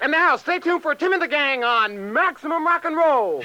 And now, stay tuned for Tim and the Gang on Maximum Rock and Roll.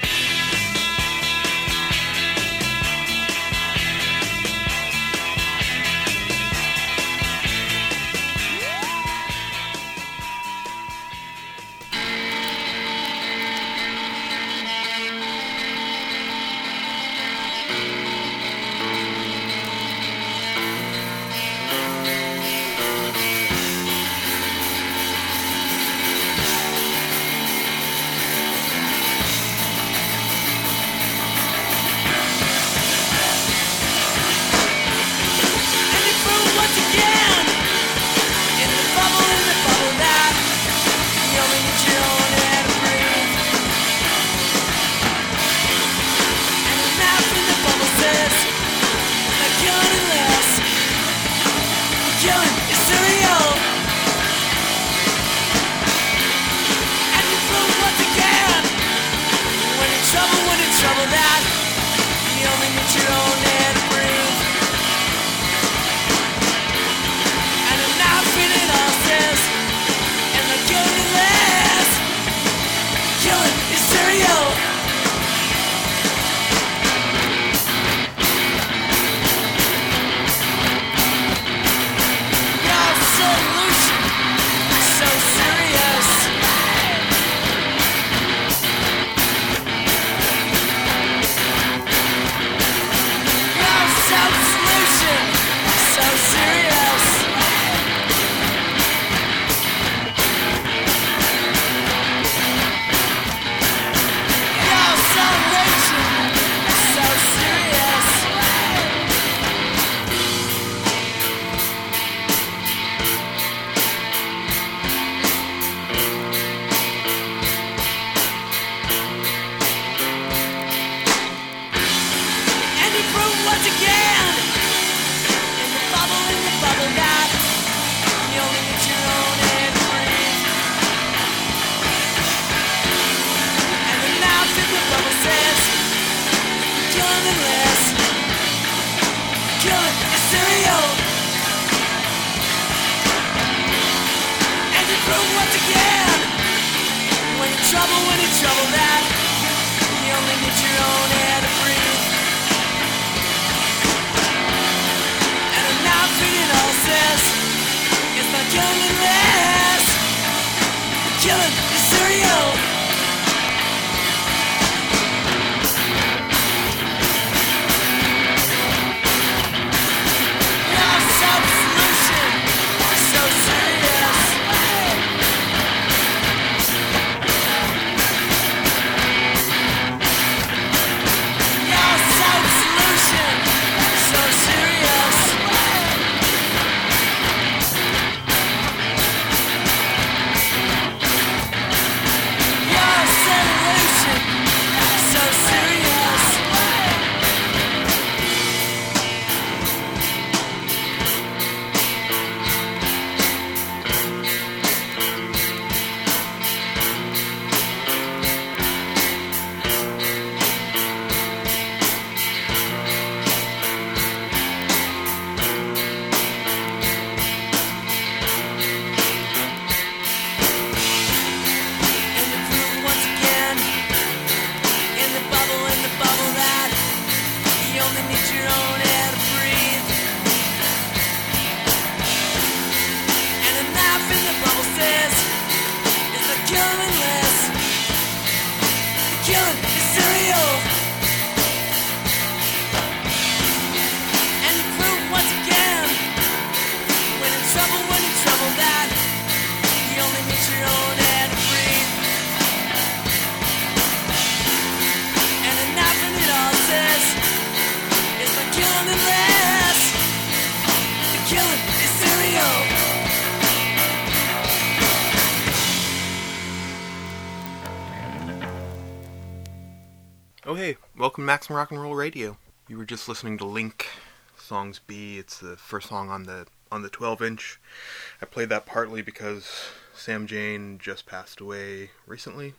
Oh hey, welcome to Maximum Rock and Roll Radio. You were just listening to Link, Songs B. It's the first song on the 12-inch. I played that partly because Sam Jane just passed away recently.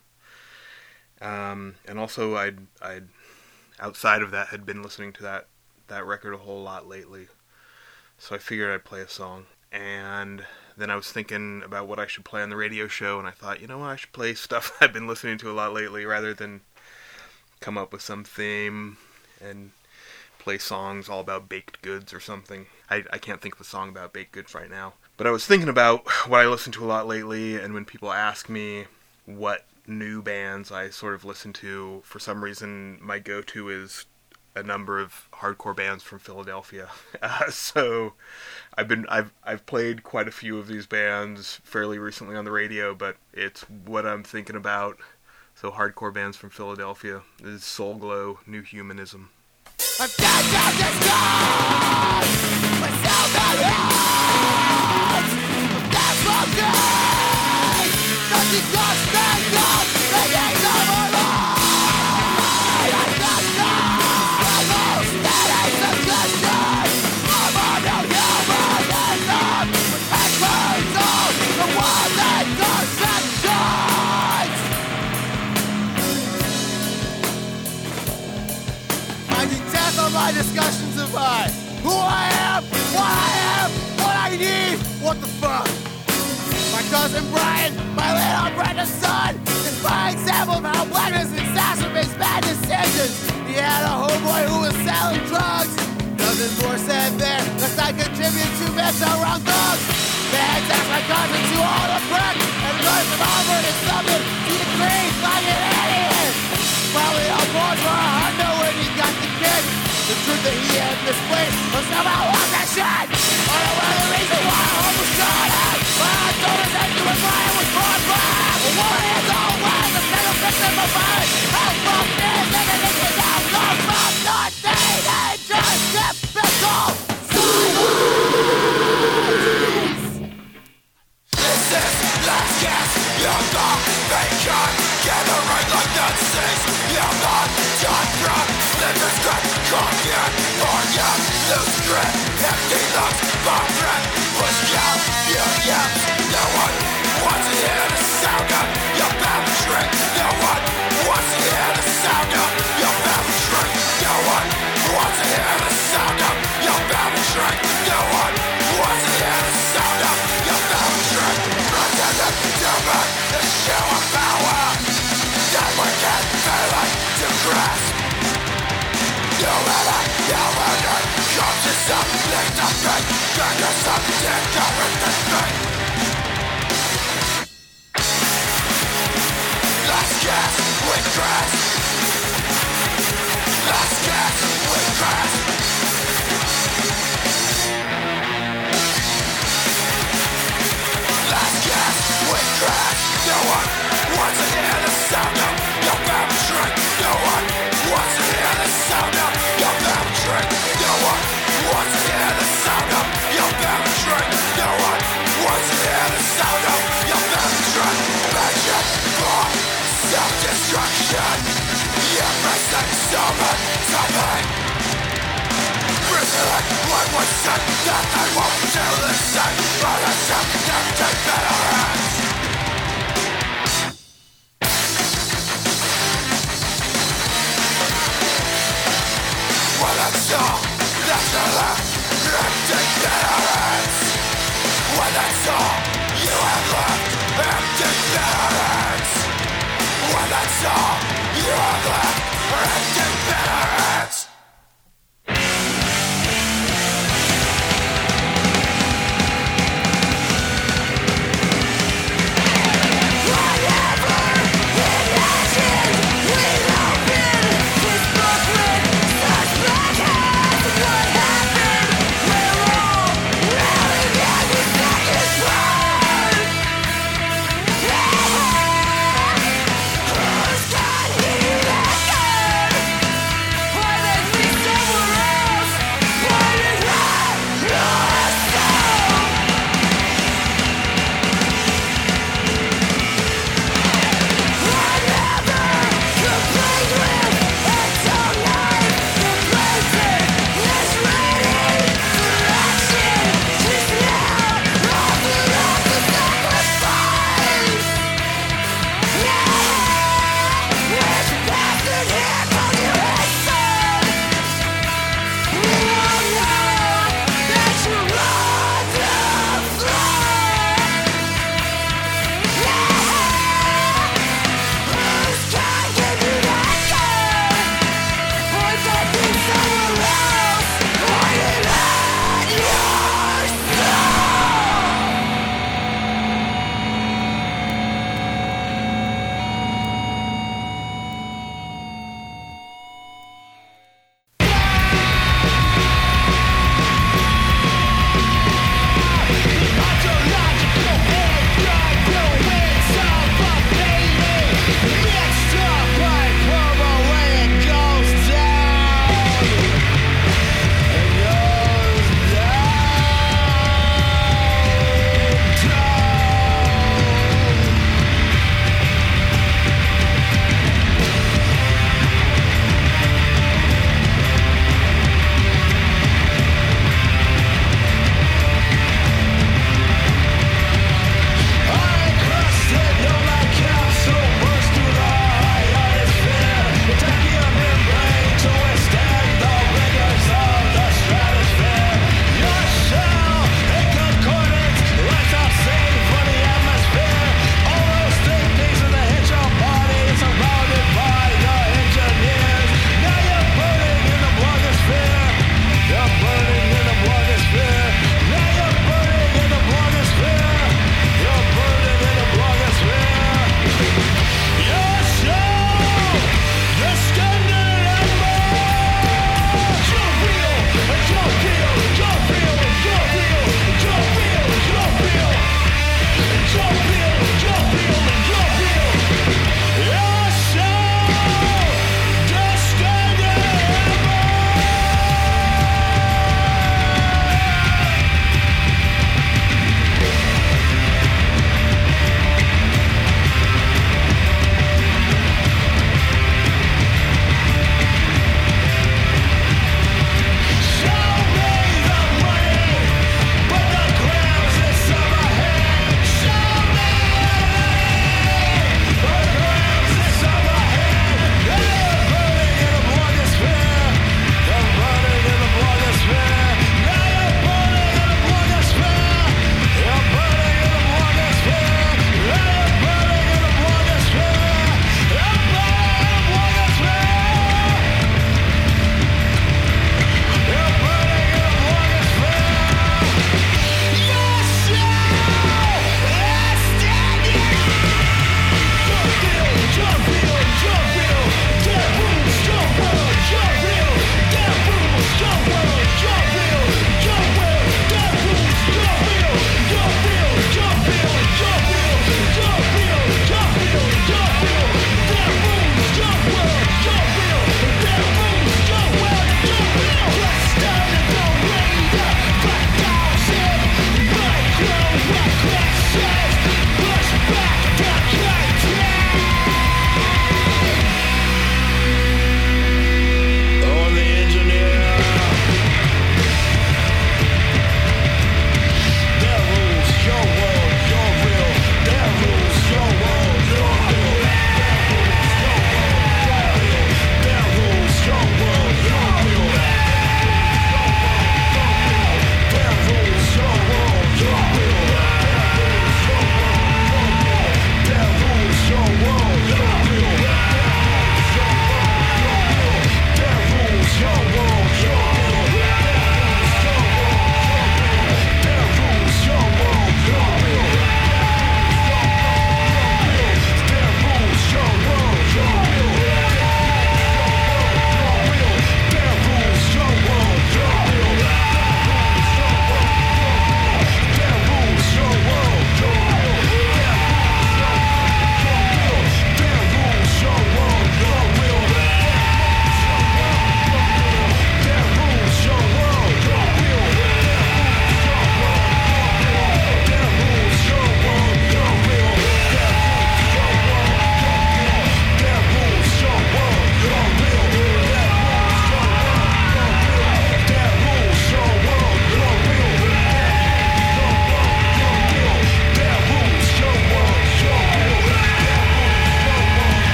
And also I'd outside of that had been listening to that record a whole lot lately. So I figured I'd play a song. And then I was thinking about what I should play on the radio show, and I thought, you know what, I should play stuff I've been listening to a lot lately, rather than come up with some theme and play songs all about baked goods or something. I can't think of a song about baked goods right now. But I was thinking about what I listen to a lot lately, and when people ask me what new bands I sort of listen to, for some reason my go-to is a number of hardcore bands from Philadelphia. So I've played quite a few of these bands fairly recently on the radio, but it's what I'm thinking about. So hardcore bands from Philadelphia is Soul Glow, New Humanism. I'm dead down this God, myself at hands. That's okay. Nothing does stand up. The days of our life. I got no static suggestion. I'm on no humanism. With backwards on the world and conceptions. Finding death on my discussions of who I am, what I need, what the fuck. My cousin Brian, my little brother's son, is my example of how blackness exacerbates bad decisions. He had a homeboy who was selling drugs. Nothing more said there, lest I contribute to mental wrong thugs. They tax my cousin to all the brick, and learn from Harvard and something he agrees like an idiot. Probably all boys were a hundo when he got the kid. The truth that he had misplaced was somehow on that shit. I don't know the reason why I almost got it. But I told us that you and Brian was brought back. A woman is all wet, the single victim of mine. How fuck is it that this is out of from nothing and just typical silence? This is last gas, you're not vacant. Gathering like Nazis, you're not done from. Livers grip, conquer, forget, lose grip. Empty lungs, bomb breath, push out, unions. No one wants to hear the sound of your battle shrink. No one wants to hear the sound of your battle shrink. No one wants to hear the sound of your battle shrink. No one wants to hear the sound of your battle shrink. Pretending to make the show of power that we can't fail it to grasp. You better, come to something to think. Turn yourself to everything thing. Last gas, we crash. Last gas, we crash. Last gas, we crash. No one wants to hear the sound of your battle shrink. No one wants to hear the sound of your battle shrink. No one wants to hear the sound of your battle shrink. No one wants to hear the sound of your battle shrink. Passion for self-destruction. Embracing something. Bristling what was said that I won't do the same. But I shall take better hands. Well, that's all that's left. Empty better hands. Well, that's all you have left. Empty better hands. Well, that's all you have left. Empty better hands.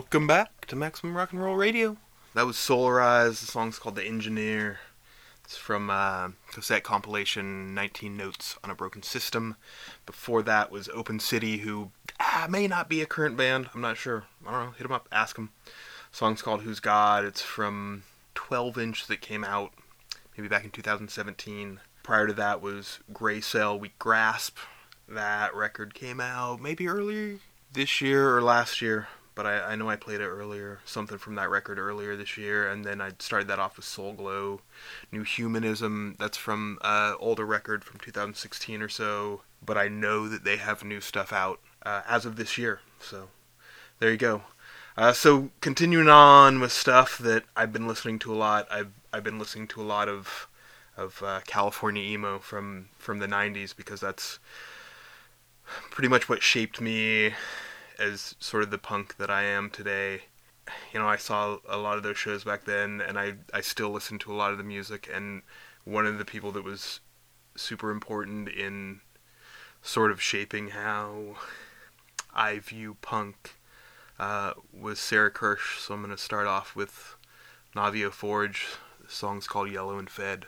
Welcome back to Maximum Rock and Roll Radio. That was Solarize. The song's called The Engineer. It's from cassette compilation 19 Notes on a Broken System. Before that was Open City, who may not be a current band. I'm not sure. I don't know. Hit them up. Ask them. The song's called Who's God. It's from 12-inch that came out maybe back in 2017. Prior to that was Grey Cell, Weak Grasp. That record came out maybe earlier this year or last year. But I know I played it earlier, something from that record earlier this year, and then I started that off with Soul Glow, New Humanism. That's from older record from 2016 or so, but I know that they have new stuff out as of this year. So there you go. So continuing on with stuff that I've been listening to a lot. I've been listening to a lot of California emo from the 90s, because that's pretty much what shaped me as sort of the punk that I am today. You know, I saw a lot of those shows back then, and I still listen to a lot of the music, and one of the people that was super important in sort of shaping how I view punk was Sarah Kirsch. So I'm going to start off with Navio Forge. The song's called Yellow and Fed.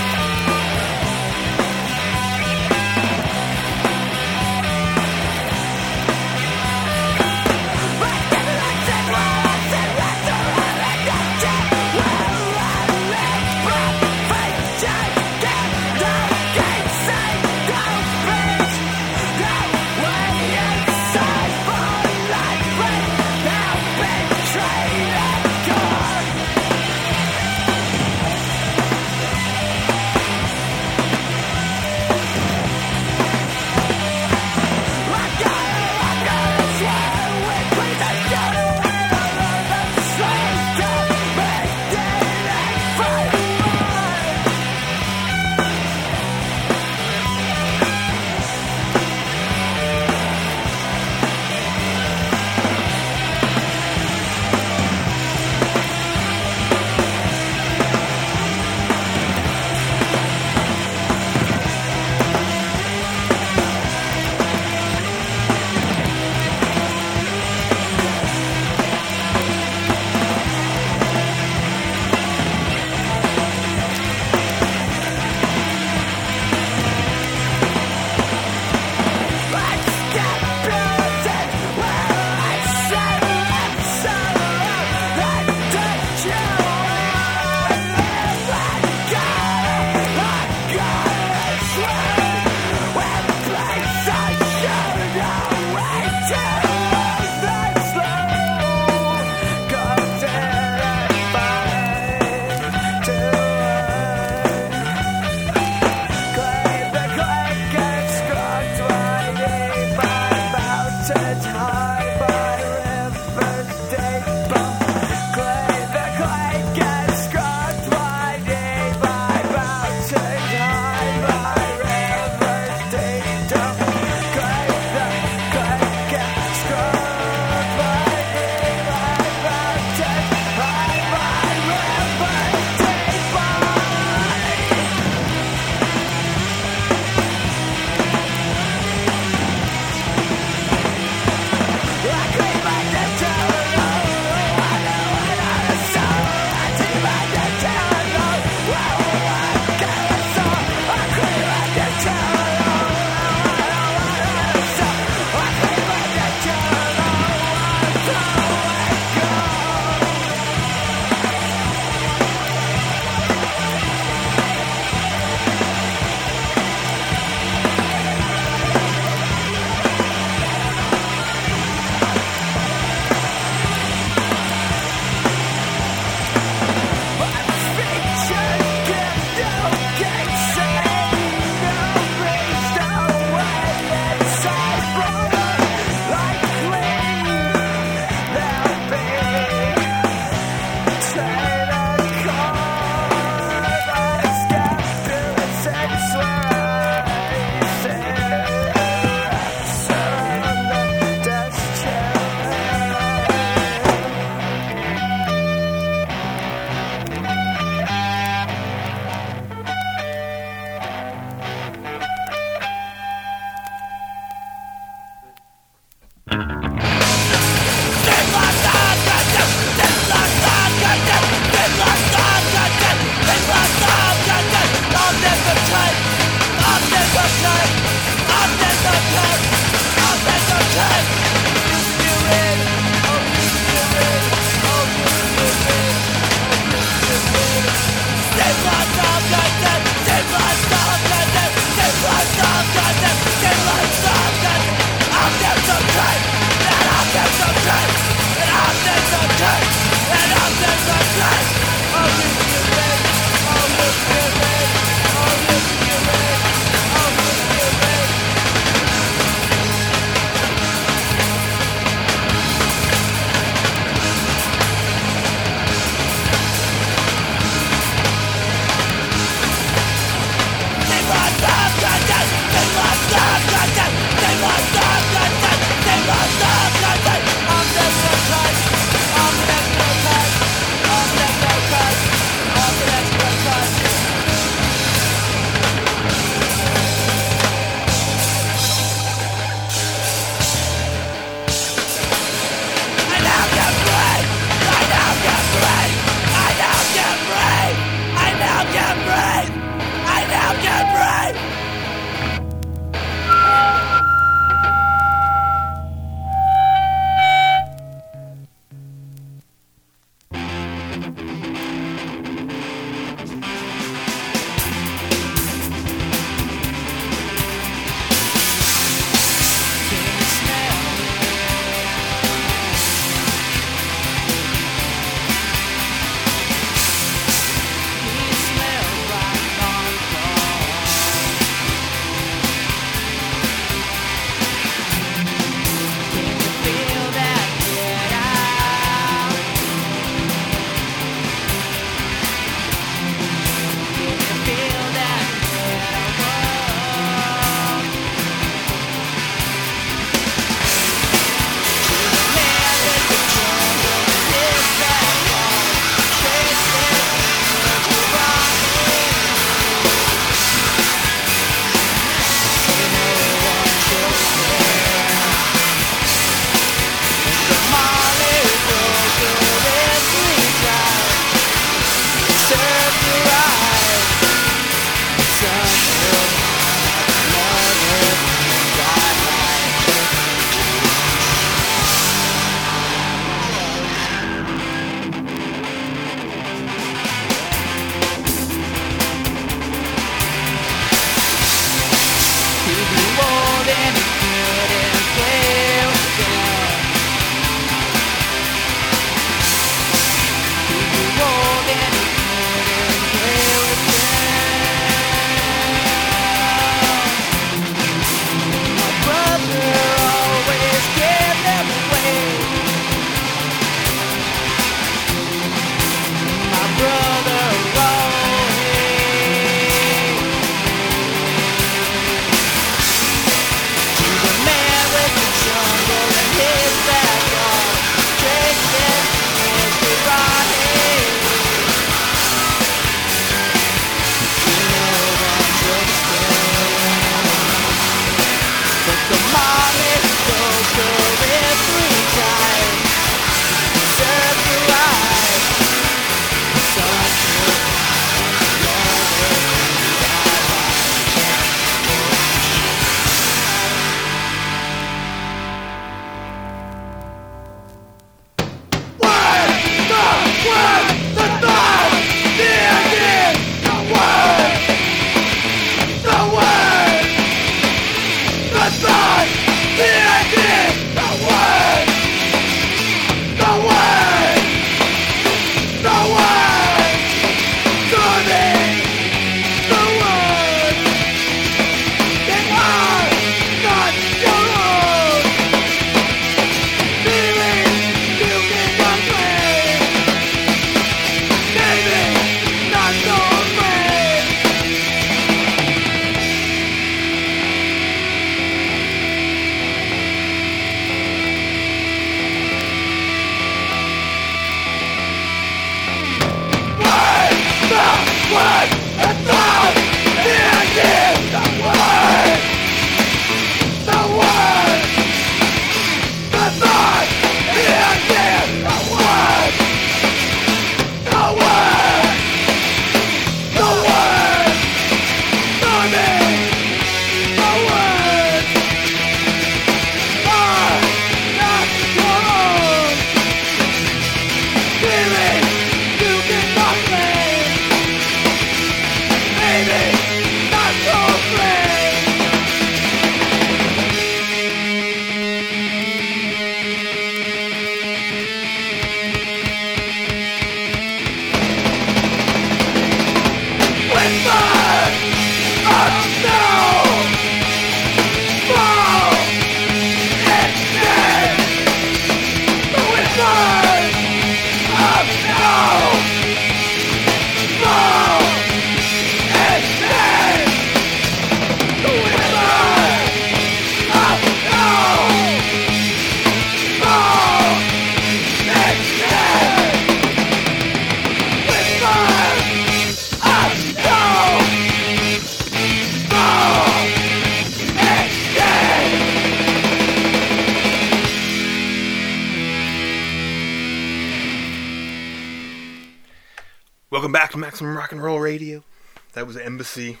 Welcome back to Maximum Rock and Roll Radio. That was Embassy,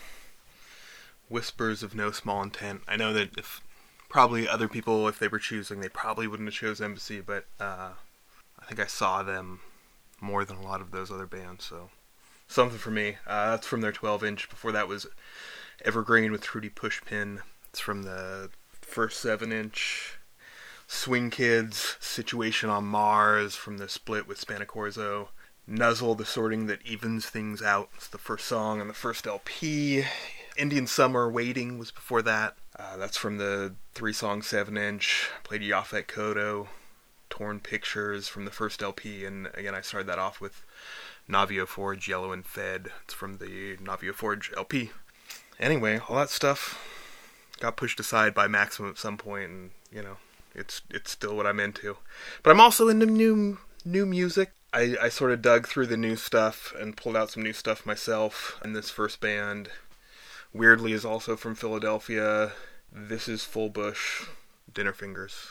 Whispers of No Small Intent. I know that if probably other people, if they were choosing, they probably wouldn't have chose Embassy, but I think I saw them more than a lot of those other bands, so something for me. That's from their 12-inch. Before that was Evergreen with Trudy Pushpin. It's from the first 7-inch. Swing Kids, Situation on Mars from the split with Spanacorzo. Nuzzle, The Sorting That Evens Things Out. It's the first song on the first LP. Indian Summer, Waiting was before that. That's from the 3-song 7-inch. Played Yaphet Kotto. Torn Pictures from the first LP. And again, I started that off with Navio Forge, Yellow and Fed. It's from the Navio Forge LP. Anyway, all that stuff got pushed aside by Maximum at some point, and, you know, it's still what I'm into. But I'm also into new music. I sort of dug through the new stuff and pulled out some new stuff myself. And this first band, weirdly, is also from Philadelphia. This is Full Bush, Dinner Fingers.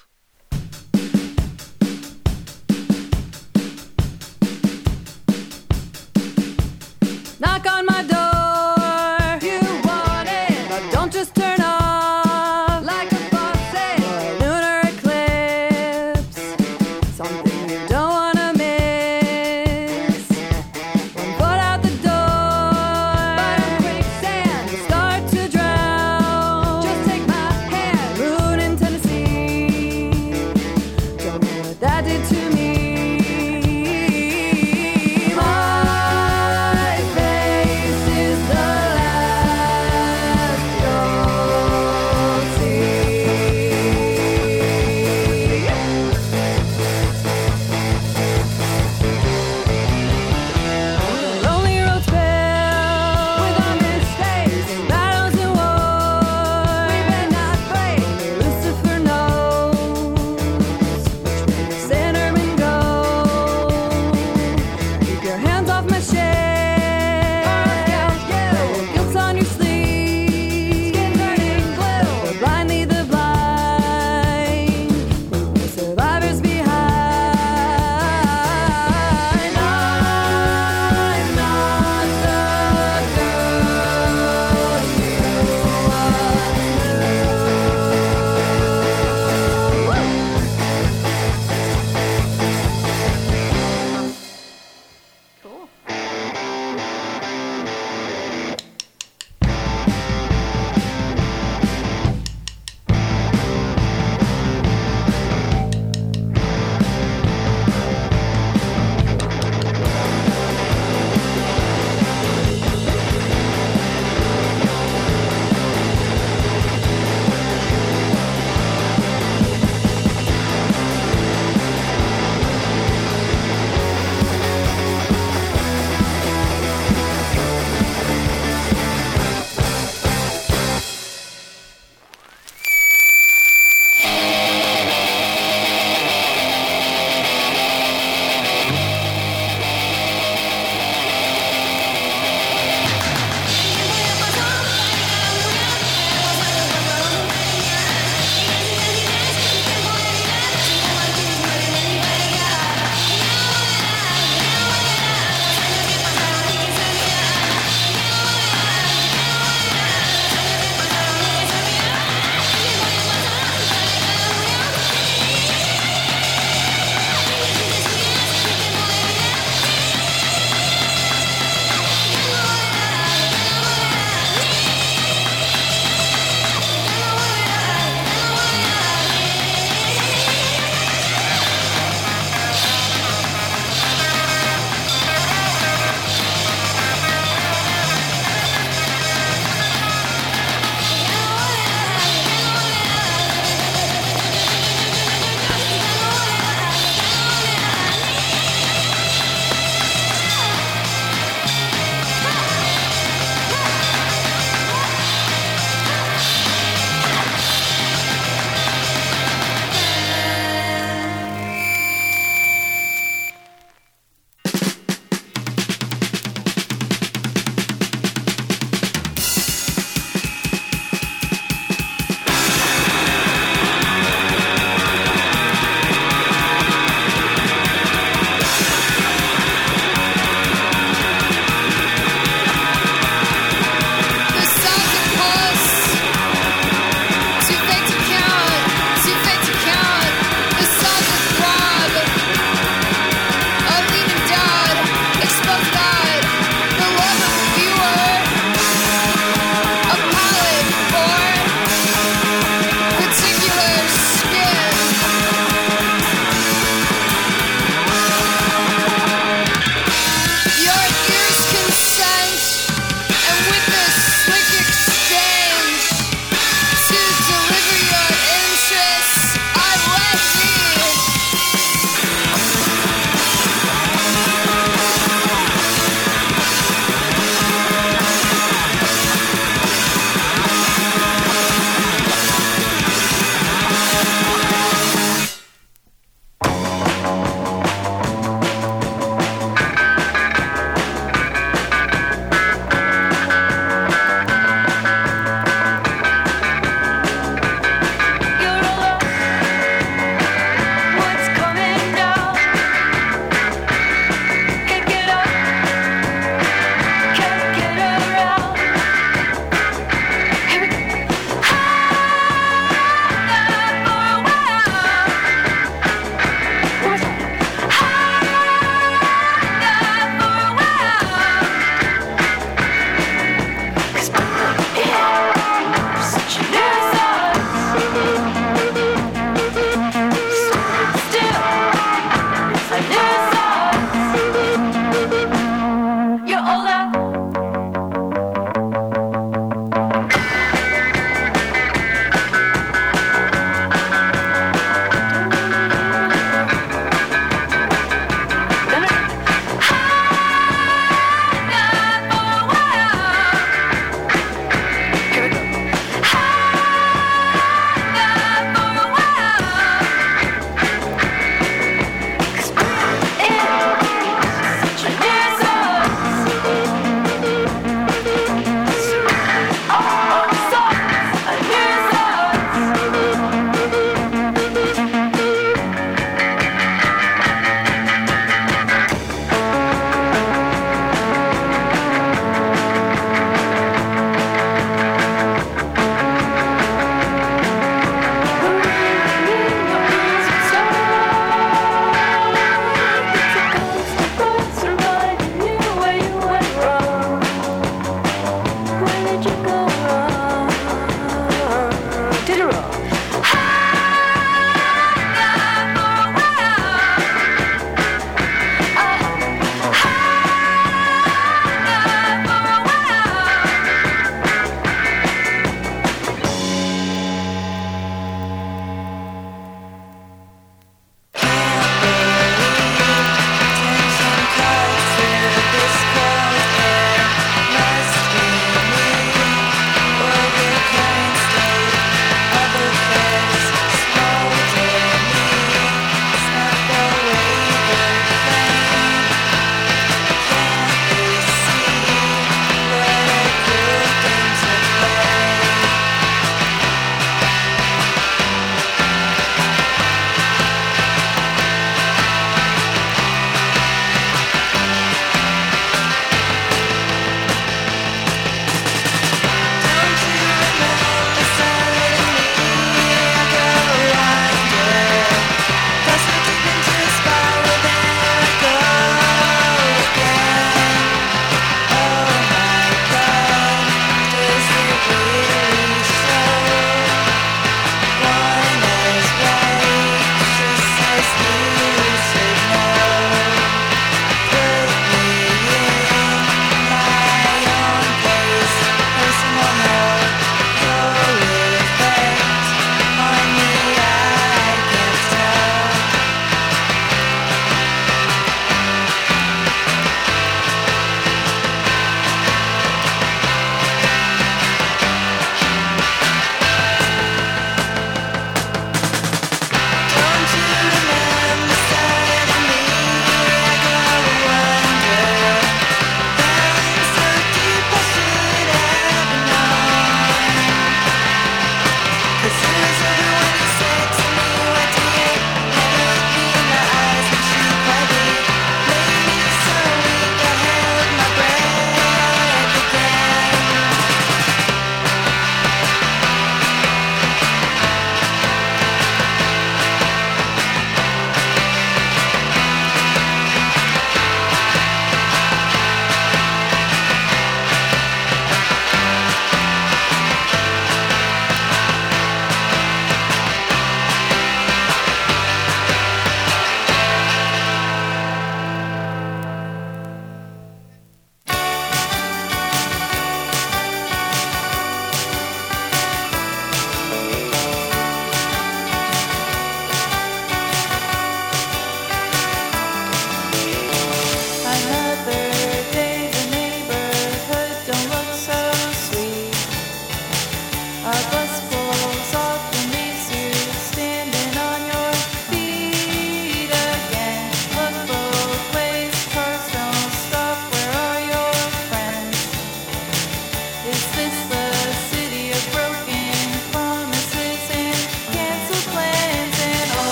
Knock on my door, you want it, but don't just turn off like a faucet or a lunar eclipse. Something you don't wanna miss. One foot out the door, but quicksand, you start to drown. Just take my hand, moon in Tennessee. Don't know what that did to me.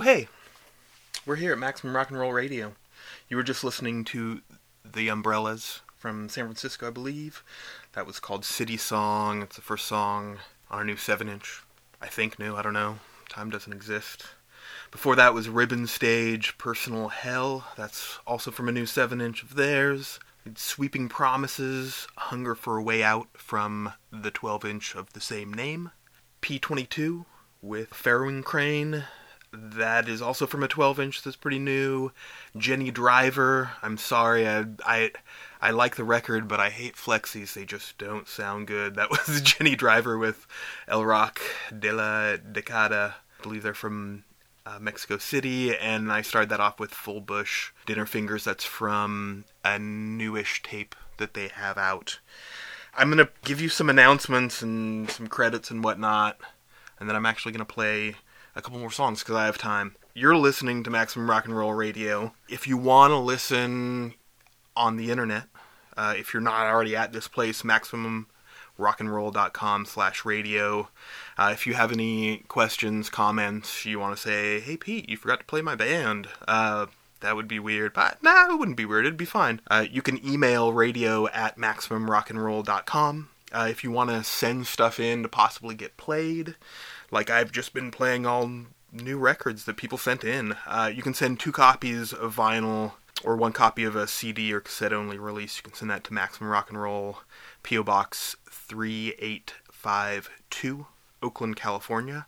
hey, we're here at Maximum Rock and Roll Radio. You were just listening to The Umbrellas from San Francisco, I believe. That was called City Song. It's the first song on our new 7-inch. I think new, I don't know. Time doesn't exist. Before that was Ribbon Stage, Personal Hell. That's also from a new 7-inch of theirs. Sweeping Promises, Hunger for a Way Out from the 12-inch of the same name. P22 with Farrowing Crane. That is also from a 12-inch that's pretty new. Jenny Driver. I'm sorry, I like the record, but I hate flexies. They just don't sound good. That was Jenny Driver with El Rock de la Decada. I believe they're from Mexico City, and I started that off with Full Bush Dinner Fingers. That's from a newish tape that they have out. I'm going to give you some announcements and some credits and whatnot, and then I'm actually going to play a couple more songs because I have time. You're listening to Maximum Rock and Roll Radio. If you want to listen on the internet, if you're not already at this place, MaximumRockandRoll.com/radio. If you have any questions, comments, you want to say, hey Pete, you forgot to play my band, that would be weird, but it wouldn't be weird, it'd be fine. You can email radio@MaximumRockandRoll.com. If you want to send stuff in to possibly get played, like I've just been playing all new records that people sent in, you can send 2 copies of vinyl or 1 copy of a CD or cassette only release. You can send that to Maximum Rock and Roll, P.O. Box 3852, Oakland, California,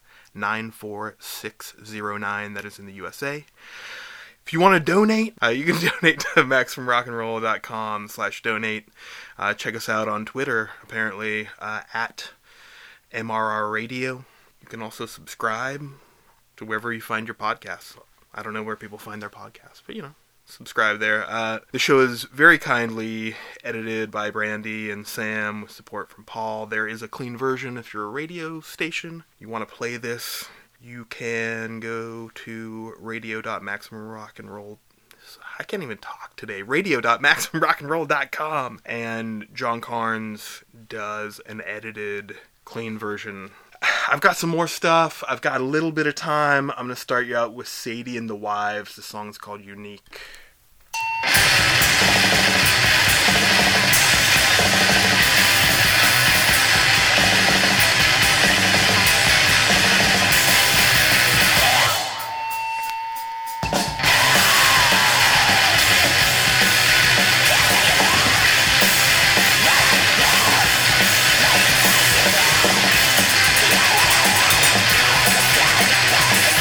94609. That is in the USA. If you want to donate, you can donate to MaximumRockandRoll.com/donate. Check us out on Twitter, apparently, at MRR Radio. You can also subscribe to wherever you find your podcasts. I don't know where people find their podcasts, but subscribe there. The show is very kindly edited by Brandy and Sam with support from Paul. There is a clean version if you're a radio station. You want to play this, you can go to radio.maximumrockandroll. I can't even talk today. radio.maximumrockandroll.com. And John Carnes does an edited, clean version. I've got some more stuff. I've got a little bit of time. I'm going to start you out with Sadie and the Wives. The song's called Unique.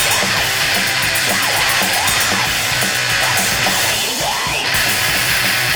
Yeah.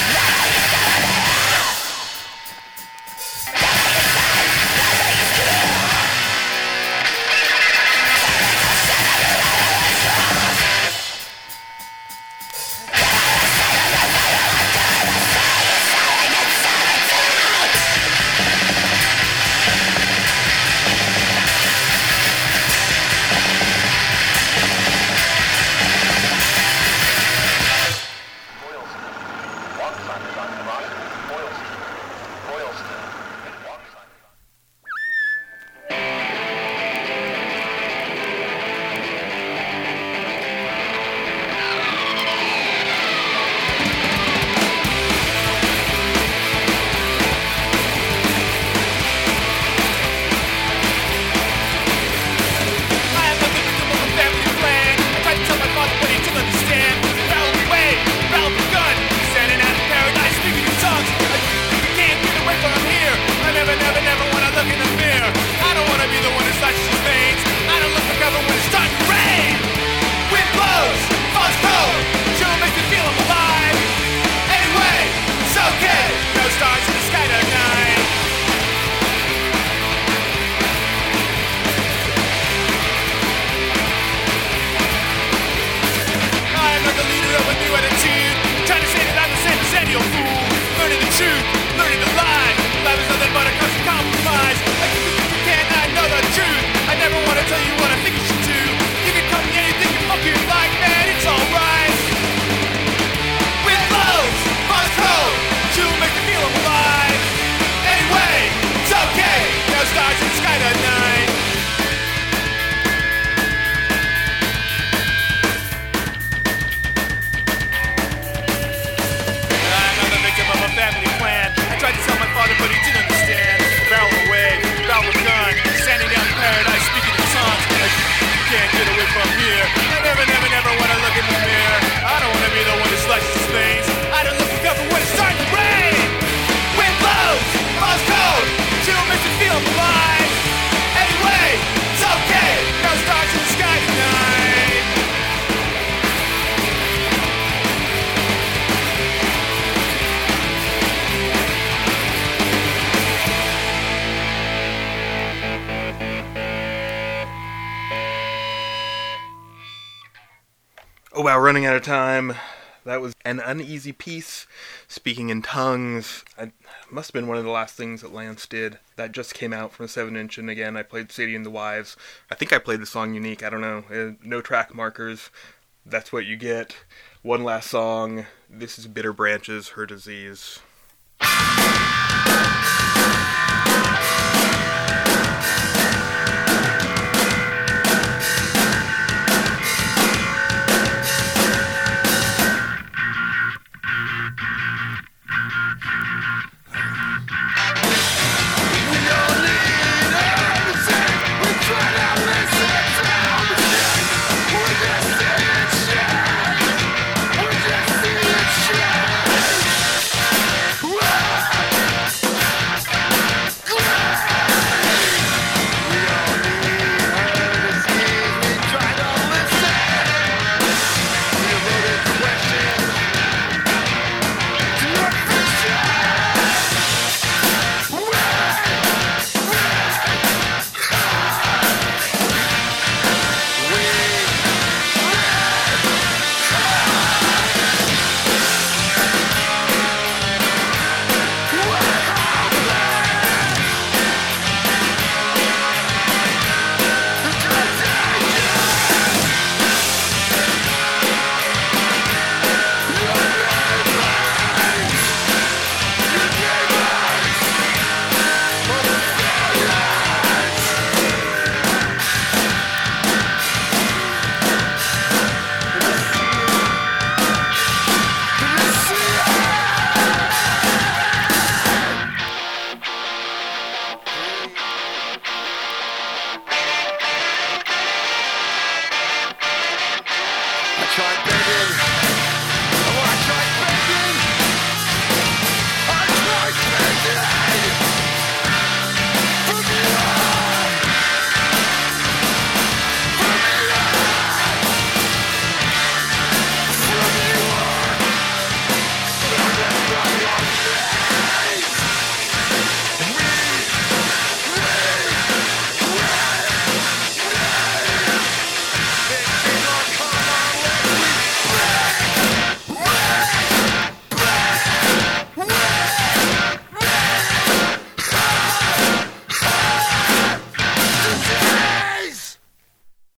Oh wow, running out of time. That was An Uneasy Peace, Speaking in Tongues. It must have been one of the last things that Lance did. That just came out from a 7-inch, and again, I played Sadie and the Wives. I think I played the song unique, I don't know. No track markers. That's what you get. One last song. This is Bitter Branches, Her Disease.